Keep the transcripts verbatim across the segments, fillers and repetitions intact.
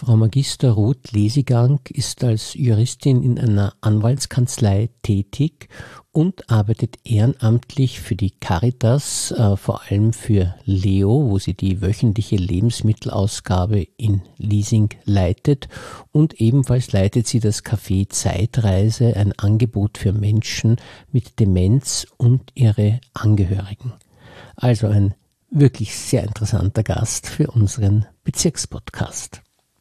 Frau Magister Ruth Lesegang ist als Juristin in einer Anwaltskanzlei tätig und arbeitet ehrenamtlich für die Caritas, äh, vor allem für Leo, wo sie die wöchentliche Lebensmittelausgabe in Liesing leitet, und ebenfalls leitet sie das Café Zeitreise, ein Angebot für Menschen mit Demenz und ihre Angehörigen. Also ein wirklich sehr interessanter Gast für unseren Bezirkspodcast.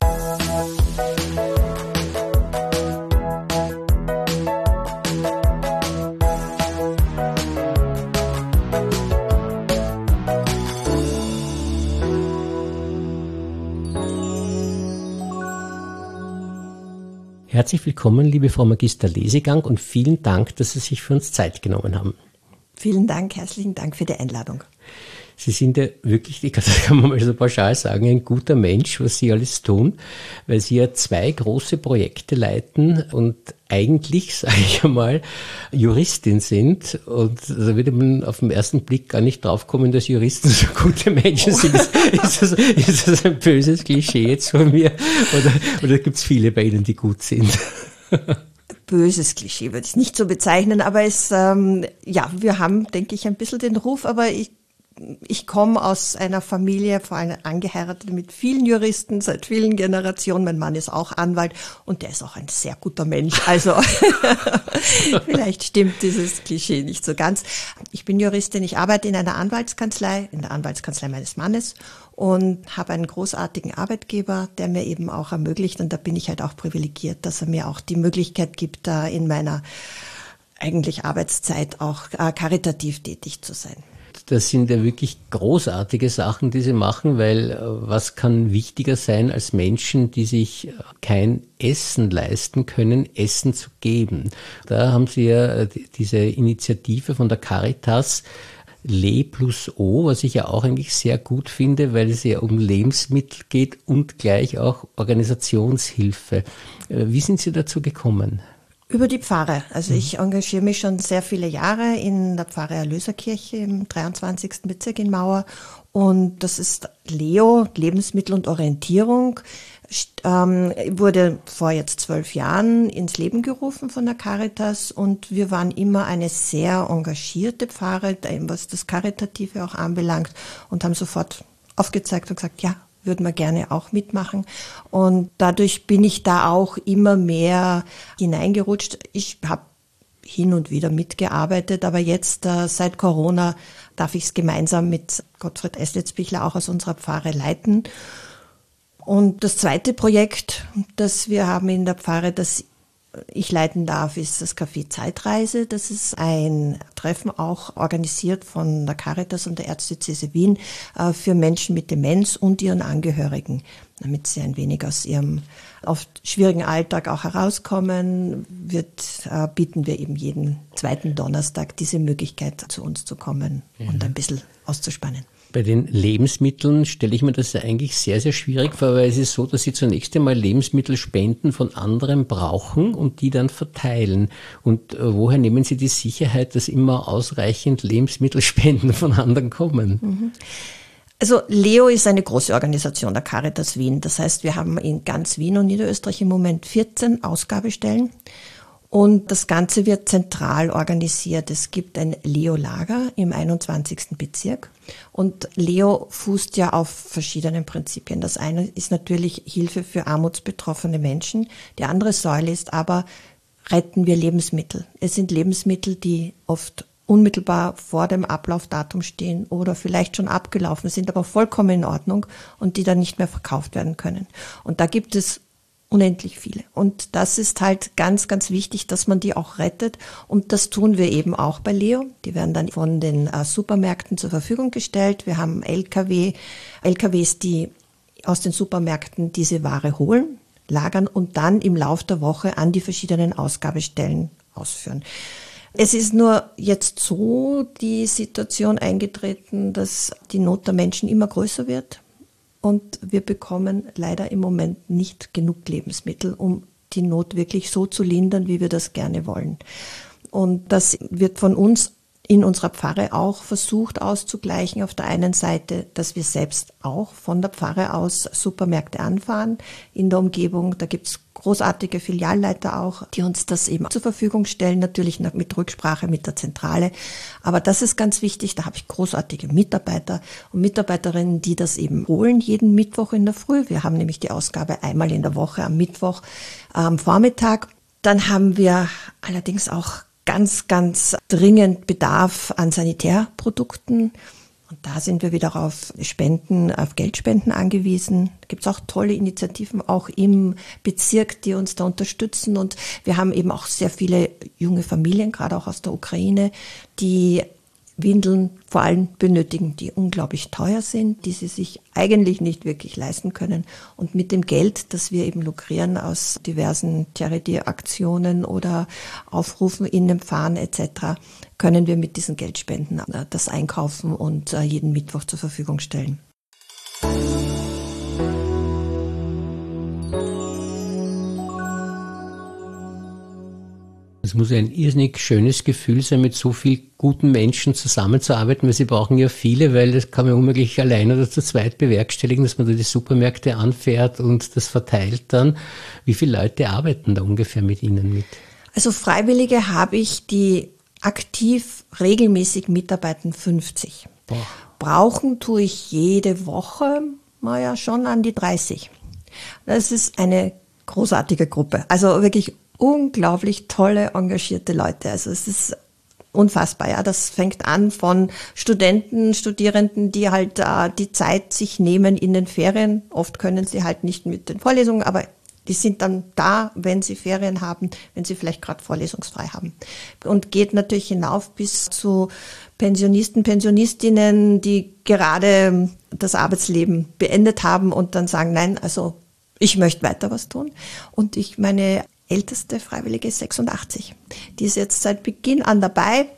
Herzlich willkommen, liebe Frau Magister Lesegang, und vielen Dank, dass Sie sich für uns Zeit genommen haben. Vielen Dank, herzlichen Dank für die Einladung. Sie sind ja wirklich, das kann man mal so pauschal sagen, ein guter Mensch, was Sie alles tun, weil Sie ja zwei große Projekte leiten und eigentlich, sage ich einmal, Juristin sind. Und da würde man auf den ersten Blick gar nicht draufkommen, dass Juristen so gute Menschen sind. Ist, ist, das, ist das ein böses Klischee jetzt von mir? Oder, oder gibt es viele bei Ihnen, die gut sind? Böses Klischee würde ich nicht so bezeichnen, aber es, ähm, ja, wir haben, denke ich, ein bisschen den Ruf, aber ich Ich komme aus einer Familie, vor allem angeheiratet mit vielen Juristen, seit vielen Generationen. Mein Mann ist auch Anwalt und der ist auch ein sehr guter Mensch. Also vielleicht stimmt dieses Klischee nicht so ganz. Ich bin Juristin, ich arbeite in einer Anwaltskanzlei, in der Anwaltskanzlei meines Mannes und habe einen großartigen Arbeitgeber, der mir eben auch ermöglicht, und da bin ich halt auch privilegiert, dass er mir auch die Möglichkeit gibt, da in meiner eigentlich Arbeitszeit auch karitativ tätig zu sein. Das sind ja wirklich großartige Sachen, die Sie machen, weil was kann wichtiger sein, als Menschen, die sich kein Essen leisten können, Essen zu geben? Da haben Sie ja diese Initiative von der Caritas Le plus O, was ich ja auch eigentlich sehr gut finde, weil es ja um Lebensmittel geht und gleich auch Organisationshilfe. Wie sind Sie dazu gekommen? Über die Pfarre. Also ich engagiere mich schon sehr viele Jahre in der Pfarre Erlöserkirche im dreiundzwanzigsten Bezirk in Mauer. Und das ist Leo, Lebensmittel und Orientierung, ähm, wurde vor jetzt zwölf Jahren ins Leben gerufen von der Caritas. Und wir waren immer eine sehr engagierte Pfarre, was das Karitative auch anbelangt, und haben sofort aufgezeigt und gesagt, ja, würden wir gerne auch mitmachen. Und dadurch bin ich da auch immer mehr hineingerutscht. Ich habe hin und wieder mitgearbeitet, aber jetzt äh, seit Corona darf ich es gemeinsam mit Gottfried Eslitzbichler auch aus unserer Pfarre leiten. Und das zweite Projekt, das wir haben in der Pfarre, das ich leiten darf, ist das Café Zeitreise. Das ist ein Treffen, auch organisiert von der Caritas und der Erzdiözese Wien, für Menschen mit Demenz und ihren Angehörigen, damit sie ein wenig aus ihrem oft schwierigen Alltag auch herauskommen, wird, äh, bieten wir eben jeden zweiten Donnerstag diese Möglichkeit, zu uns zu kommen, ja, und ein bisschen auszuspannen. Bei den Lebensmitteln stelle ich mir das eigentlich sehr, sehr schwierig vor, weil es ist so, dass Sie zunächst einmal Lebensmittelspenden von anderen brauchen und die dann verteilen. Und äh, woher nehmen Sie die Sicherheit, dass immer ausreichend Lebensmittelspenden von anderen kommen? Mhm. Also Leo ist eine große Organisation der Caritas Wien. Das heißt, wir haben in ganz Wien und Niederösterreich im Moment vierzehn Ausgabestellen. Und das Ganze wird zentral organisiert. Es gibt ein Leo-Lager im einundzwanzigsten Bezirk. Und Leo fußt ja auf verschiedenen Prinzipien. Das eine ist natürlich Hilfe für armutsbetroffene Menschen. Die andere Säule ist aber, retten wir Lebensmittel. Es sind Lebensmittel, die oft unmittelbar vor dem Ablaufdatum stehen oder vielleicht schon abgelaufen sind, aber vollkommen in Ordnung und die dann nicht mehr verkauft werden können. Und da gibt es unendlich viele. Und das ist halt ganz, ganz wichtig, dass man die auch rettet. Und das tun wir eben auch bei Leo. Die werden dann von den äh, Supermärkten zur Verfügung gestellt. Wir haben L K W, L K Ws, die aus den Supermärkten diese Ware holen, lagern und dann im Lauf der Woche an die verschiedenen Ausgabestellen ausführen. Es ist nur jetzt so die Situation eingetreten, dass die Not der Menschen immer größer wird. Und wir bekommen leider im Moment nicht genug Lebensmittel, um die Not wirklich so zu lindern, wie wir das gerne wollen. Und das wird von uns in unserer Pfarre auch versucht auszugleichen. Auf der einen Seite, dass wir selbst auch von der Pfarre aus Supermärkte anfahren in der Umgebung. Da gibt's großartige Filialleiter auch, die uns das eben zur Verfügung stellen, natürlich mit Rücksprache mit der Zentrale. Aber das ist ganz wichtig, da habe ich großartige Mitarbeiter und Mitarbeiterinnen, die das eben holen, jeden Mittwoch in der Früh. Wir haben nämlich die Ausgabe einmal in der Woche am Mittwoch am Vormittag. Dann haben wir allerdings auch ganz, ganz dringend Bedarf an Sanitärprodukten. Und da sind wir wieder auf Spenden, auf Geldspenden angewiesen. Da gibt es auch tolle Initiativen, auch im Bezirk, die uns da unterstützen. Und wir haben eben auch sehr viele junge Familien, gerade auch aus der Ukraine, die Windeln vor allem benötigen, die unglaublich teuer sind, die sie sich eigentlich nicht wirklich leisten können. Und mit dem Geld, das wir eben lukrieren aus diversen Charity-Aktionen oder Aufrufen in dem Fahren et cetera, können wir mit diesen Geldspenden das einkaufen und jeden Mittwoch zur Verfügung stellen. Es muss ein irrsinnig schönes Gefühl sein, mit so vielen guten Menschen zusammenzuarbeiten, weil sie brauchen ja viele, weil das kann man unmöglich allein oder zu zweit bewerkstelligen, dass man da die Supermärkte anfährt und das verteilt dann. Wie viele Leute arbeiten da ungefähr mit Ihnen mit? Also Freiwillige habe ich, die aktiv regelmäßig mitarbeiten, fünfzig. Boah. Brauchen tue ich jede Woche, naja, schon an die dreißig. Das ist eine großartige Gruppe. Also wirklich unglaublich tolle, engagierte Leute. Also es ist unfassbar, ja. Das fängt an von Studenten, Studierenden, die halt äh, die Zeit sich nehmen in den Ferien. Oft können sie halt nicht mit den Vorlesungen, aber die sind dann da, wenn sie Ferien haben, wenn sie vielleicht gerade vorlesungsfrei haben. Und geht natürlich hinauf bis zu Pensionisten, Pensionistinnen, die gerade das Arbeitsleben beendet haben und dann sagen, nein, also ich möchte weiter was tun. Und ich meine älteste Freiwillige ist sechsundachtzig. Die ist jetzt seit Beginn an dabei,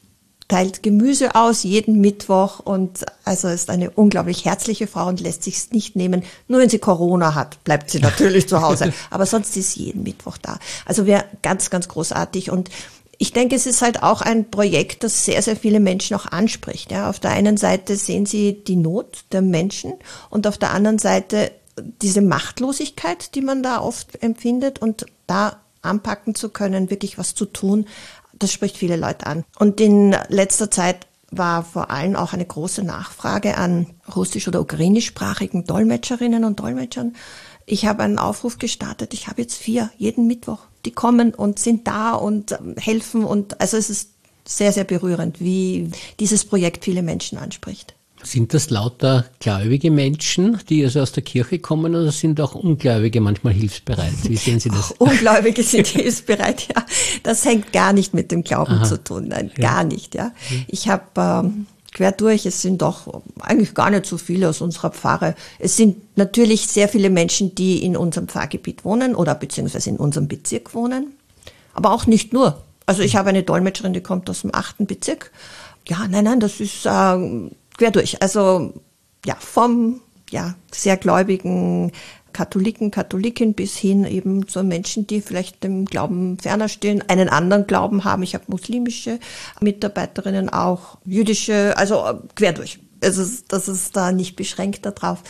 teilt Gemüse aus jeden Mittwoch und also ist eine unglaublich herzliche Frau und lässt sich's nicht nehmen. Nur wenn sie Corona hat, bleibt sie natürlich zu Hause. Aber sonst ist sie jeden Mittwoch da. Also wäre ganz, ganz großartig. Und ich denke, es ist halt auch ein Projekt, das sehr, sehr viele Menschen auch anspricht. Ja, auf der einen Seite sehen sie die Not der Menschen und auf der anderen Seite diese Machtlosigkeit, die man da oft empfindet, und da anpacken zu können, wirklich was zu tun, das spricht viele Leute an. Und in letzter Zeit war vor allem auch eine große Nachfrage an russisch- oder ukrainischsprachigen Dolmetscherinnen und Dolmetschern. Ich habe einen Aufruf gestartet, ich habe jetzt vier, jeden Mittwoch, die kommen und sind da und helfen. Und also es ist sehr, sehr berührend, wie dieses Projekt viele Menschen anspricht. Sind das lauter gläubige Menschen, die also aus der Kirche kommen, oder sind auch Ungläubige manchmal hilfsbereit? Wie sehen Sie das? Auch Ungläubige sind hilfsbereit, ja. Das hängt gar nicht mit dem Glauben Aha. zu tun, nein, ja. gar nicht, ja. Ich habe ähm, quer durch, es sind doch eigentlich gar nicht so viele aus unserer Pfarre. Es sind natürlich sehr viele Menschen, die in unserem Pfarrgebiet wohnen oder beziehungsweise in unserem Bezirk wohnen, aber auch nicht nur. Also ich habe eine Dolmetscherin, die kommt aus dem achten Bezirk. Ja, nein, nein, das ist äh, quer durch. Also ja, vom ja sehr gläubigen Katholiken, Katholiken bis hin eben zu Menschen, die vielleicht dem Glauben ferner stehen, einen anderen Glauben haben. Ich habe muslimische Mitarbeiterinnen, auch jüdische, also quer durch. Also das ist da nicht beschränkt darauf.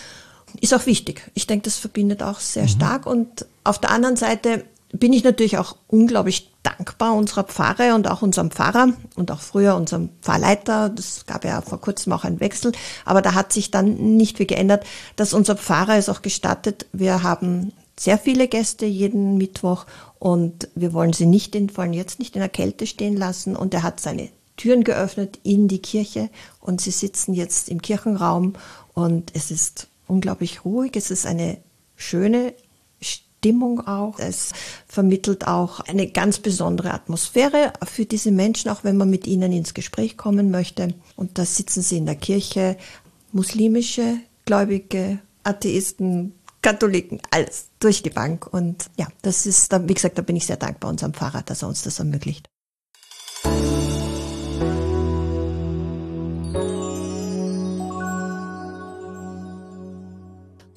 Ist auch wichtig. Ich denke, das verbindet auch sehr mhm. stark. Und auf der anderen Seite bin ich natürlich auch unglaublich dankbar unserer Pfarre und auch unserem Pfarrer und auch früher unserem Pfarrleiter. Das gab ja vor kurzem auch einen Wechsel, aber da hat sich dann nicht viel geändert, dass unser Pfarrer es auch gestattet. Wir haben sehr viele Gäste jeden Mittwoch und wir wollen sie nicht, in, vor allem jetzt nicht in der Kälte stehen lassen, und er hat seine Türen geöffnet in die Kirche und sie sitzen jetzt im Kirchenraum und es ist unglaublich ruhig. Es ist eine schöne Stimmung auch. Es vermittelt auch eine ganz besondere Atmosphäre für diese Menschen, auch wenn man mit ihnen ins Gespräch kommen möchte. Und da sitzen sie in der Kirche, muslimische, Gläubige, Atheisten, Katholiken, alles durch die Bank. Und ja, das ist, wie gesagt, da bin ich sehr dankbar unserem Pfarrer, dass er uns das ermöglicht.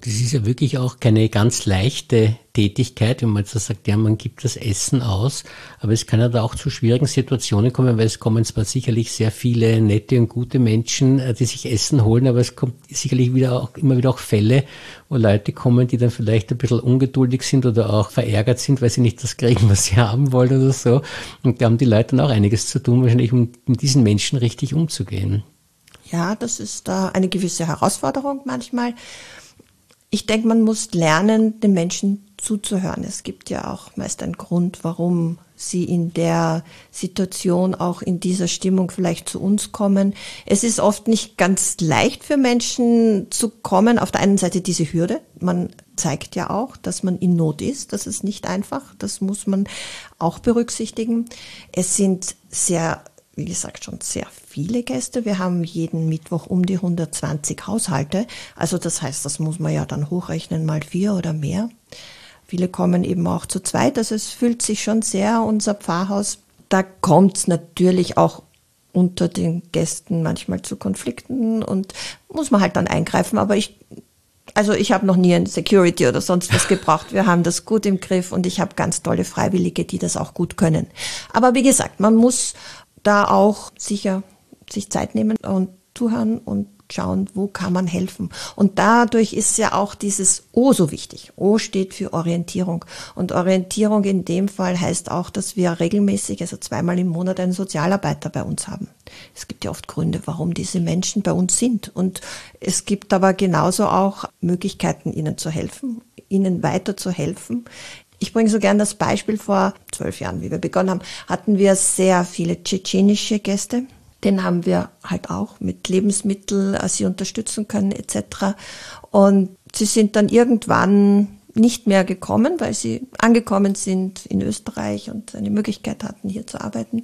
Das ist ja wirklich auch keine ganz leichte Tätigkeit, wenn man jetzt sagt, ja, man gibt das Essen aus, aber es kann ja da auch zu schwierigen Situationen kommen, weil es kommen zwar sicherlich sehr viele nette und gute Menschen, die sich Essen holen, aber es kommt sicherlich wieder auch, immer wieder auch Fälle, wo Leute kommen, die dann vielleicht ein bisschen ungeduldig sind oder auch verärgert sind, weil sie nicht das kriegen, was sie haben wollen oder so. Und da haben die Leute dann auch einiges zu tun, wahrscheinlich, um mit diesen Menschen richtig umzugehen. Ja, das ist da eine gewisse Herausforderung manchmal. Ich denke, man muss lernen, den Menschen zuzuhören. Es gibt ja auch meist einen Grund, warum sie in der Situation, auch in dieser Stimmung vielleicht zu uns kommen. Es ist oft nicht ganz leicht für Menschen zu kommen. Auf der einen Seite diese Hürde. Man zeigt ja auch, dass man in Not ist. Das ist nicht einfach. Das muss man auch berücksichtigen. Es sind sehr wie gesagt, schon sehr viele Gäste. Wir haben jeden Mittwoch um die hundertzwanzig Haushalte. Also das heißt, das muss man ja dann hochrechnen, mal vier oder mehr. Viele kommen eben auch zu zweit. Also es fühlt sich schon sehr, unser Pfarrhaus. Da kommt es natürlich auch unter den Gästen manchmal zu Konflikten und muss man halt dann eingreifen. Aber ich, also ich habe noch nie ein Security oder sonst was gebraucht. Wir haben das gut im Griff und ich habe ganz tolle Freiwillige, die das auch gut können. Aber wie gesagt, man muss da auch sicher sich Zeit nehmen und zuhören und schauen, wo kann man helfen. Und dadurch ist ja auch dieses O so wichtig. O steht für Orientierung. Und Orientierung in dem Fall heißt auch, dass wir regelmäßig, also zweimal im Monat, einen Sozialarbeiter bei uns haben. Es gibt ja oft Gründe, warum diese Menschen bei uns sind. Und es gibt aber genauso auch Möglichkeiten, ihnen zu helfen, ihnen weiter zu helfen. Ich bringe so gern das Beispiel, vor zwölf Jahren, wie wir begonnen haben, hatten wir sehr viele tschetschenische Gäste. Den haben wir halt auch mit Lebensmitteln, sie unterstützen können et cetera. Und sie sind dann irgendwann nicht mehr gekommen, weil sie angekommen sind in Österreich und eine Möglichkeit hatten, hier zu arbeiten.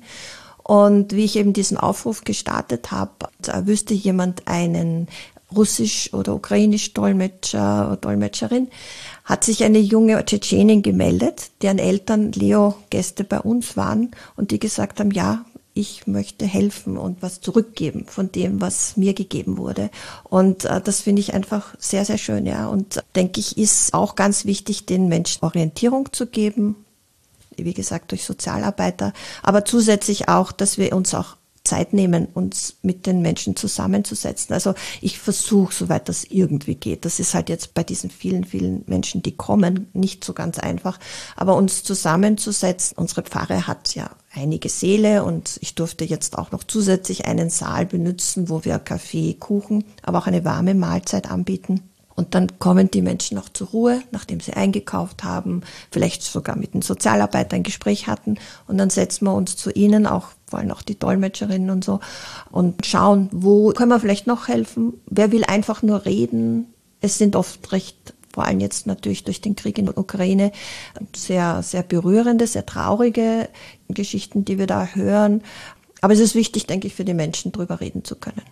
Und wie ich eben diesen Aufruf gestartet habe, da wüsste jemand einen Russisch- oder Ukrainisch-Dolmetscher oder Dolmetscherin, hat sich eine junge Tschetschenin gemeldet, deren Eltern Leo-Gäste bei uns waren und die gesagt haben, ja, ich möchte helfen und was zurückgeben von dem, was mir gegeben wurde. Und äh, das finde ich einfach sehr, sehr schön, ja. Und denke ich, ist auch ganz wichtig, den Menschen Orientierung zu geben, wie gesagt, durch Sozialarbeiter, aber zusätzlich auch, dass wir uns auch Zeit nehmen, uns mit den Menschen zusammenzusetzen. Also ich versuche, soweit das irgendwie geht. Das ist halt jetzt bei diesen vielen, vielen Menschen, die kommen, nicht so ganz einfach. Aber uns zusammenzusetzen, unsere Pfarre hat ja einige Säle und ich durfte jetzt auch noch zusätzlich einen Saal benutzen, wo wir Kaffee, Kuchen, aber auch eine warme Mahlzeit anbieten. Und dann kommen die Menschen auch zur Ruhe, nachdem sie eingekauft haben, vielleicht sogar mit einem Sozialarbeiter ein Gespräch hatten. Und dann setzen wir uns zu ihnen, auch vor allem auch die Dolmetscherinnen und so, und schauen, wo können wir vielleicht noch helfen. Wer will einfach nur reden? Es sind oft recht, vor allem jetzt natürlich durch den Krieg in der Ukraine, sehr, sehr berührende, sehr traurige Geschichten, die wir da hören. Aber es ist wichtig, denke ich, für die Menschen, drüber reden zu können.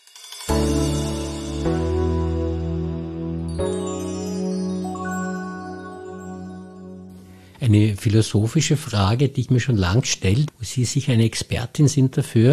Eine philosophische Frage, die ich mir schon lang stelle, wo Sie sicher eine Expertin sind dafür,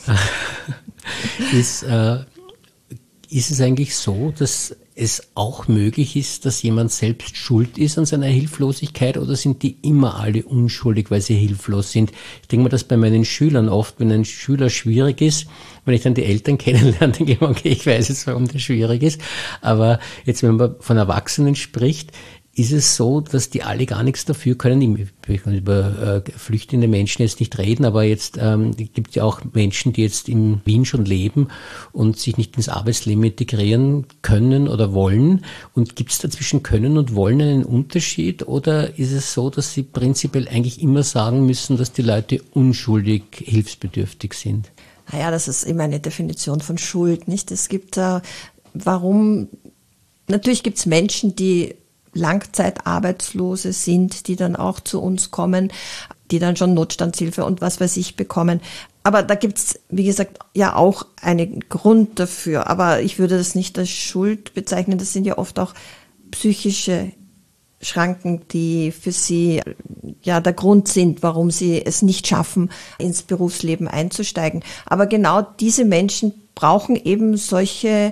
ist, äh, ist es eigentlich so, dass es auch möglich ist, dass jemand selbst schuld ist an seiner Hilflosigkeit oder sind die immer alle unschuldig, weil sie hilflos sind? Ich denke mal, dass bei meinen Schülern oft, wenn ein Schüler schwierig ist, wenn ich dann die Eltern kennenlerne, denke ich mir, okay, ich weiß jetzt, warum der schwierig ist. Aber jetzt, wenn man von Erwachsenen spricht, ist es so, dass die alle gar nichts dafür können. Ich kann über äh, flüchtende Menschen jetzt nicht reden, aber jetzt ähm, gibt es ja auch Menschen, die jetzt in Wien schon leben und sich nicht ins Arbeitsleben integrieren können oder wollen. Und gibt es da zwischen können und wollen einen Unterschied? Oder ist es so, dass Sie prinzipiell eigentlich immer sagen müssen, dass die Leute unschuldig hilfsbedürftig sind? Naja, das ist immer eine Definition von Schuld, nicht? Es gibt da, äh, warum, natürlich gibt es Menschen, die Langzeitarbeitslose sind, die dann auch zu uns kommen, die dann schon Notstandshilfe und was weiß ich bekommen. Aber da gibt's, wie gesagt, ja auch einen Grund dafür. Aber ich würde das nicht als Schuld bezeichnen. Das sind ja oft auch psychische Schranken, die für sie ja der Grund sind, warum sie es nicht schaffen, ins Berufsleben einzusteigen. Aber genau diese Menschen brauchen eben solche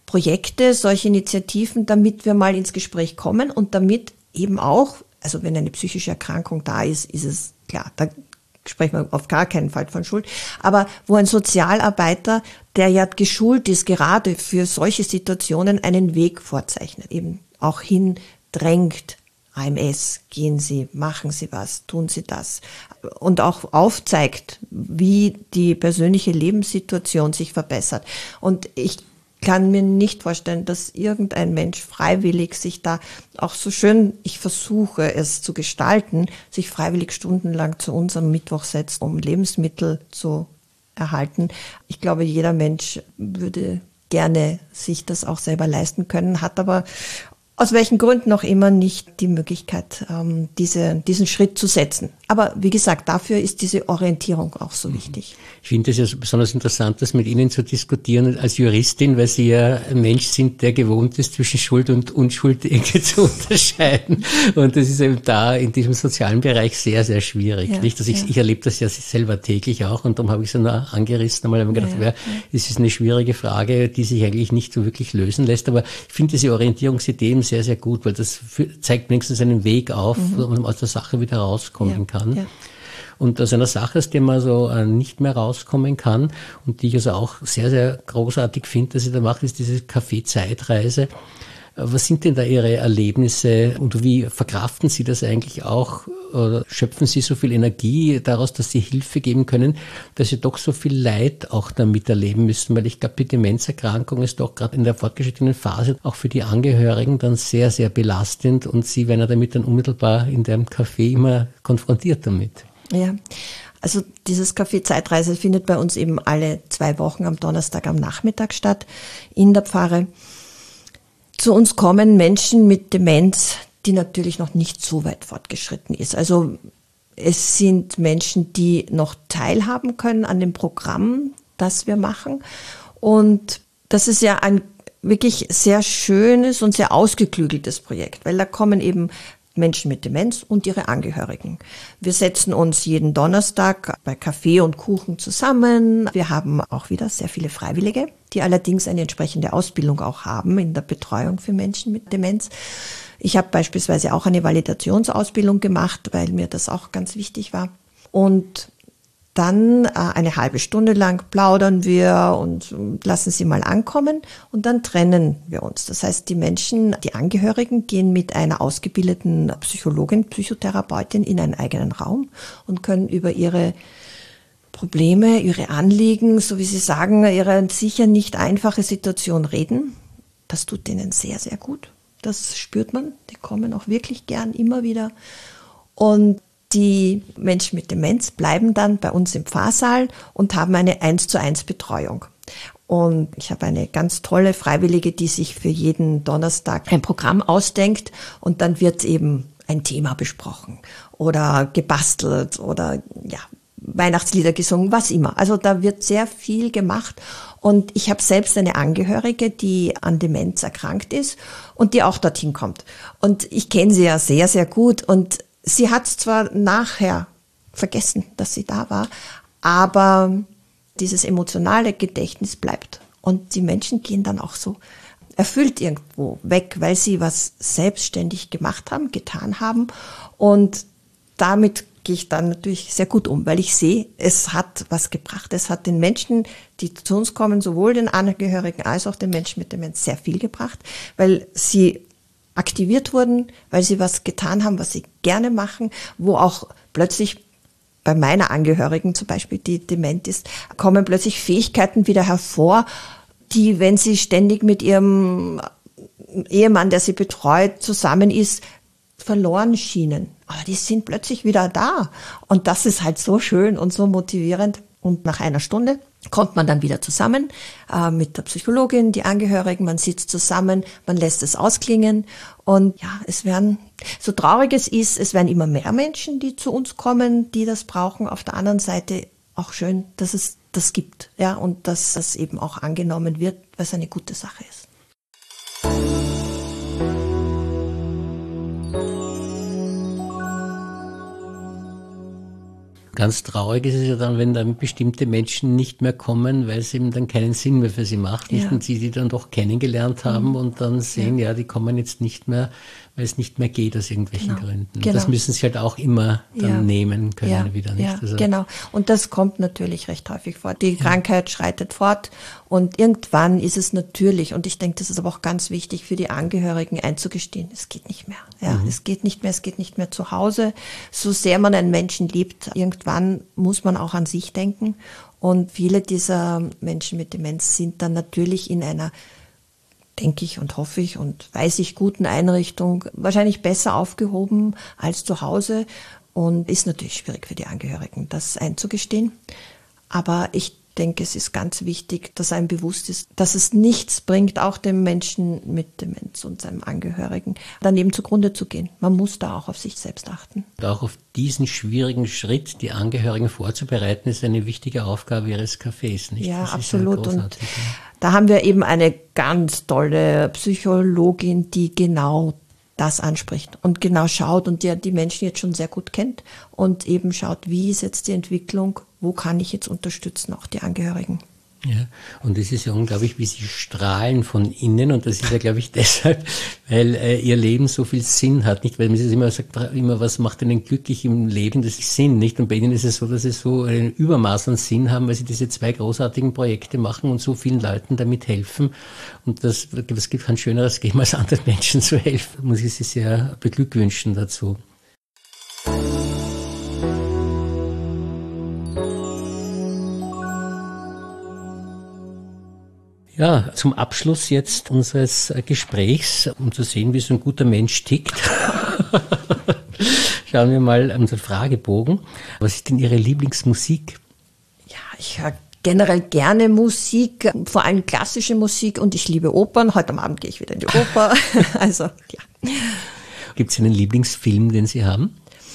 Projekte, solche Initiativen, damit wir mal ins Gespräch kommen und damit eben auch, also wenn eine psychische Erkrankung da ist, ist es klar, da sprechen wir auf gar keinen Fall von Schuld, aber wo ein Sozialarbeiter, der ja geschult ist, gerade für solche Situationen einen Weg vorzeichnet, eben auch hindrängt, A M S, gehen Sie, machen Sie was, tun Sie das und auch aufzeigt, wie die persönliche Lebenssituation sich verbessert. Und ich kann mir nicht vorstellen, dass irgendein Mensch freiwillig sich da auch so schön, ich versuche es zu gestalten, sich freiwillig stundenlang zu uns am Mittwoch setzt, um Lebensmittel zu erhalten. Ich glaube, jeder Mensch würde gerne sich das auch selber leisten können, hat aber aus welchen Gründen auch immer nicht die Möglichkeit, ähm, diese, diesen Schritt zu setzen. Aber wie gesagt, dafür ist diese Orientierung auch so wichtig. Ich finde es ja besonders interessant, das mit Ihnen zu diskutieren als Juristin, weil Sie ja ein Mensch sind, der gewohnt ist, zwischen Schuld und Unschuld irgendwie zu unterscheiden. Und das ist eben da in diesem sozialen Bereich sehr, sehr schwierig. Ja, nicht? Also ich, ja. ich erlebe das ja selber täglich auch und darum habe ich es ja nur angerissen. Einmal habe ich mir gedacht, ja, ja, ja. Es ist eine schwierige Frage, die sich eigentlich nicht so wirklich lösen lässt. Aber ich finde diese Orientierungsideen sehr, sehr gut, weil das zeigt wenigstens einen Weg auf, mhm. wo man aus der Sache wieder rauskommen ja, kann. Ja. Und aus einer Sache, aus der man so nicht mehr rauskommen kann und die ich also auch sehr, sehr großartig finde, dass sie da macht, ist diese Café-Zeitreise. Was sind denn da Ihre Erlebnisse und wie verkraften Sie das eigentlich auch? Oder schöpfen Sie so viel Energie daraus, dass Sie Hilfe geben können, dass Sie doch so viel Leid auch damit erleben müssen? Weil ich glaube, die Demenzerkrankung ist doch gerade in der fortgeschrittenen Phase auch für die Angehörigen dann sehr, sehr belastend und Sie werden ja damit dann unmittelbar in dem Café immer konfrontiert damit. Ja, also dieses Café Zeitreise findet bei uns eben alle zwei Wochen am Donnerstag am Nachmittag statt in der Pfarre. Zu uns kommen Menschen mit Demenz, die natürlich noch nicht so weit fortgeschritten ist. Also es sind Menschen, die noch teilhaben können an dem Programm, das wir machen. Und das ist ja ein wirklich sehr schönes und sehr ausgeklügeltes Projekt, weil da kommen eben Menschen mit Demenz und ihre Angehörigen. Wir setzen uns jeden Donnerstag bei Kaffee und Kuchen zusammen. Wir haben auch wieder sehr viele Freiwillige, die allerdings eine entsprechende Ausbildung auch haben in der Betreuung für Menschen mit Demenz. Ich habe beispielsweise auch eine Validationsausbildung gemacht, weil mir das auch ganz wichtig war. Und dann äh, eine halbe Stunde lang plaudern wir und lassen sie mal ankommen und dann trennen wir uns. Das heißt, die Menschen, die Angehörigen gehen mit einer ausgebildeten Psychologin, Psychotherapeutin in einen eigenen Raum und können über ihre Probleme, ihre Anliegen, so wie sie sagen, ihre sicher nicht einfache Situation reden. Das tut denen sehr, sehr gut. Das spürt man. Die kommen auch wirklich gern immer wieder. Und die Menschen mit Demenz bleiben dann bei uns im Pfarrsaal und haben eine eins zu eins Betreuung. Und ich habe eine ganz tolle Freiwillige, die sich für jeden Donnerstag ein Programm ausdenkt und dann wird eben ein Thema besprochen oder gebastelt oder ja, Weihnachtslieder gesungen, was immer. Also da wird sehr viel gemacht und ich habe selbst eine Angehörige, die an Demenz erkrankt ist und die auch dorthin kommt. Und ich kenne sie ja sehr, sehr gut und sie hat zwar nachher vergessen, dass sie da war, aber dieses emotionale Gedächtnis bleibt. Und die Menschen gehen dann auch so erfüllt irgendwo weg, weil sie was selbstständig gemacht haben, getan haben. Und damit gehe ich dann natürlich sehr gut um, weil ich sehe, es hat was gebracht. Es hat den Menschen, die zu uns kommen, sowohl den Angehörigen als auch den Menschen mit Demenz sehr viel gebracht, weil sie aktiviert wurden, weil sie was getan haben, was sie gerne machen, wo auch plötzlich bei meiner Angehörigen zum Beispiel, die dement ist, kommen plötzlich Fähigkeiten wieder hervor, die, wenn sie ständig mit ihrem Ehemann, der sie betreut, zusammen ist, verloren schienen. Aber die sind plötzlich wieder da. Und das ist halt so schön und so motivierend. Und nach einer Stunde kommt man dann wieder zusammen äh, mit der Psychologin, die Angehörigen, man sitzt zusammen, man lässt es ausklingen und ja, es werden, so traurig es ist, es werden immer mehr Menschen, die zu uns kommen, die das brauchen. Auf der anderen Seite auch schön, dass es das gibt, ja, und dass das eben auch angenommen wird, weil es eine gute Sache ist. Ganz traurig ist es ja dann, wenn dann bestimmte Menschen nicht mehr kommen, weil es eben dann keinen Sinn mehr für sie macht. Nicht? Ja. Und sie die dann doch kennengelernt haben mhm. und dann sehen, ja. ja, die kommen jetzt nicht mehr, weil es nicht mehr geht aus irgendwelchen genau. Gründen. Genau. Das müssen sie halt auch immer dann ja. nehmen können ja. wieder. Nicht? Ja, also genau. Und das kommt natürlich recht häufig vor. Die ja. Krankheit schreitet fort und irgendwann ist es natürlich, und ich denke, das ist aber auch ganz wichtig für die Angehörigen einzugestehen, es geht nicht mehr. Ja, mhm. Es geht nicht mehr, es geht nicht mehr zu Hause. So sehr man einen Menschen liebt, irgendwann muss man auch an sich denken. Und viele dieser Menschen mit Demenz sind dann natürlich in einer, denke ich und hoffe ich und weiß ich, guten Einrichtung wahrscheinlich besser aufgehoben als zu Hause und ist natürlich schwierig für die Angehörigen, das einzugestehen. Aber ich denke, es ist ganz wichtig, dass einem bewusst ist, dass es nichts bringt, auch dem Menschen mit Demenz und seinem Angehörigen daneben zugrunde zu gehen. Man muss da auch auf sich selbst achten. Und auch auf diesen schwierigen Schritt, die Angehörigen vorzubereiten, ist eine wichtige Aufgabe Ihres Cafés, nicht? Ja, das absolut. Und da haben wir eben eine ganz tolle Psychologin, die genau das anspricht und genau schaut und die die Menschen jetzt schon sehr gut kennt und eben schaut, wie ist jetzt die Entwicklung, wo kann ich jetzt unterstützen, auch die Angehörigen. Ja, und es ist ja unglaublich, wie sie strahlen von innen und das ist ja, glaube ich, deshalb, weil äh, ihr Leben so viel Sinn hat, nicht? Weil man sich immer sagt, immer, was macht einen glücklich im Leben? Das ist Sinn, nicht? Und bei ihnen ist es so, dass sie so ein Übermaß an Sinn haben, weil sie diese zwei großartigen Projekte machen und so vielen Leuten damit helfen. Und das, das gibt kein schöneres geben, als anderen Menschen zu helfen. Da muss ich sie sehr beglückwünschen dazu. Ja, zum Abschluss jetzt unseres Gesprächs, um zu sehen, wie so ein guter Mensch tickt, schauen wir mal unseren Fragebogen. Was ist denn Ihre Lieblingsmusik? Ja, ich höre generell gerne Musik, vor allem klassische Musik und ich liebe Opern. Heute am Abend gehe ich wieder in die Oper. Also, ja. Gibt es einen Lieblingsfilm, den Sie haben?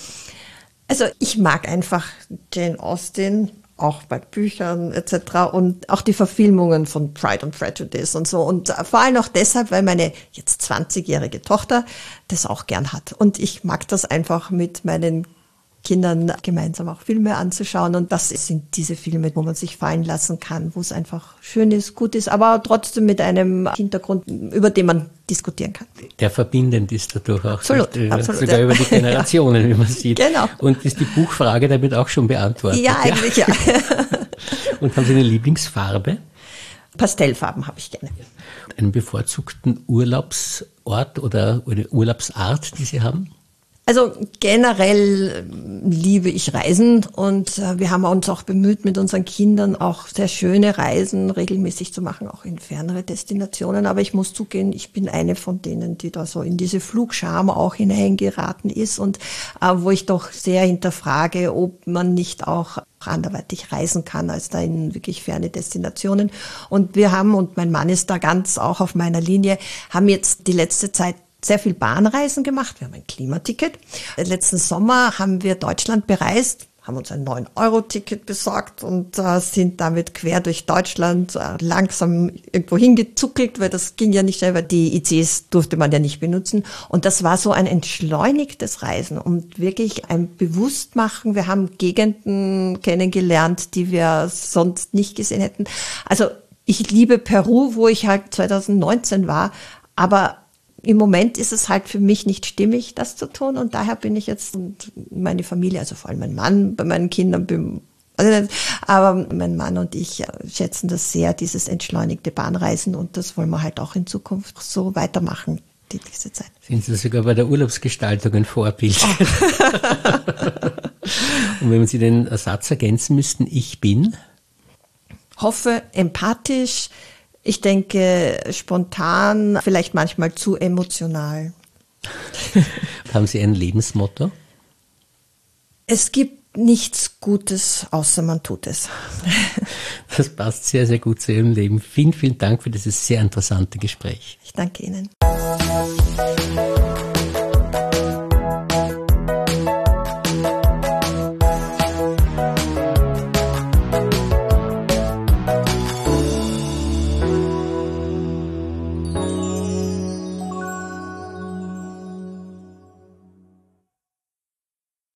Also ich mag einfach Jane Austen, auch bei Büchern et cetera und auch die Verfilmungen von Pride and Prejudice und so und vor allem auch deshalb, weil meine jetzt zwanzigjährige Tochter das auch gern hat und ich mag das einfach mit meinen Kindern gemeinsam auch Filme anzuschauen und das sind diese Filme, wo man sich fallen lassen kann, wo es einfach schön ist, gut ist, aber trotzdem mit einem Hintergrund, über den man diskutieren kann. Der verbindend ist dadurch auch. Absolut, nicht, absolut sogar ja. über die Generationen, wie man sieht. Genau. Und ist die Buchfrage damit auch schon beantwortet? Ja, eigentlich ja. ja. Und haben Sie eine Lieblingsfarbe? Pastellfarben habe ich gerne. Einen bevorzugten Urlaubsort oder eine Urlaubsart, die Sie haben? Also generell liebe ich Reisen und wir haben uns auch bemüht, mit unseren Kindern auch sehr schöne Reisen regelmäßig zu machen, auch in fernere Destinationen. Aber ich muss zugeben, ich bin eine von denen, die da so in diese Flugscham auch hineingeraten ist und äh, wo ich doch sehr hinterfrage, ob man nicht auch anderweitig reisen kann, als da in wirklich ferne Destinationen. Und wir haben, und mein Mann ist da ganz auch auf meiner Linie, haben jetzt die letzte Zeit sehr viel Bahnreisen gemacht. Wir haben ein Klimaticket. Letzten Sommer haben wir Deutschland bereist, haben uns ein neun Euro Ticket besorgt und äh, sind damit quer durch Deutschland äh, langsam irgendwo hingezuckelt, weil das ging ja nicht schnell, weil die I Cs durfte man ja nicht benutzen. Und das war so ein entschleunigtes Reisen und wirklich ein Bewusstmachen. Wir haben Gegenden kennengelernt, die wir sonst nicht gesehen hätten. Also ich liebe Peru, wo ich halt zwanzig neunzehn war, aber im Moment ist es halt für mich nicht stimmig, das zu tun und daher bin ich jetzt und meine Familie, also vor allem mein Mann, bei meinen Kindern, also, aber mein Mann und ich schätzen das sehr, dieses entschleunigte Bahnreisen und das wollen wir halt auch in Zukunft so weitermachen, die, diese Zeit. Sind Sie sogar bei der Urlaubsgestaltung ein Vorbild? Oh. Und wenn Sie den Satz ergänzen müssten, ich bin? Hoffe, empathisch, ich denke, spontan, vielleicht manchmal zu emotional. Haben Sie ein Lebensmotto? Es gibt nichts Gutes, außer man tut es. Das passt sehr, sehr gut zu Ihrem Leben. Vielen, vielen Dank für dieses sehr interessante Gespräch. Ich danke Ihnen.